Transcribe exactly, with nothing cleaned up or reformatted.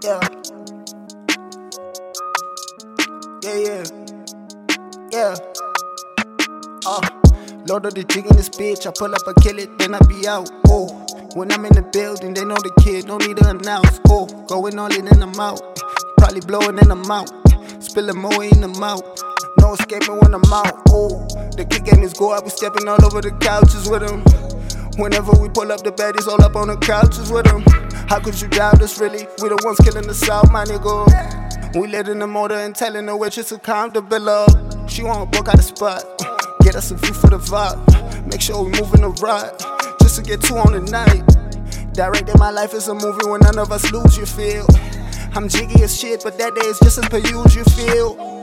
Yeah. Yeah, yeah. Yeah. Uh, load of the jig in this bitch. I pull up, I kill it, then I be out. Oh, when I'm in the building, they know the kid, no need to announce. Oh, going all in and I'm out. Probably blowing in the mouth. Spilling more in the mouth. No escaping when I'm out. Oh, the kick game is go. I be stepping all over the couches with them. Whenever we pull up, the baddies all up on the couches with them. How could you doubt us, really? We the ones killing the South, my nigga. We lit in the motor and telling the waitress to calm the bill up. She wanna book out the spot. Get us a view for the vibe. Make sure we moving the ride. Just to get two on the night. Directing my life is a movie when none of us lose, you feel. I'm jiggy as shit, but that day is just as per usual, you feel.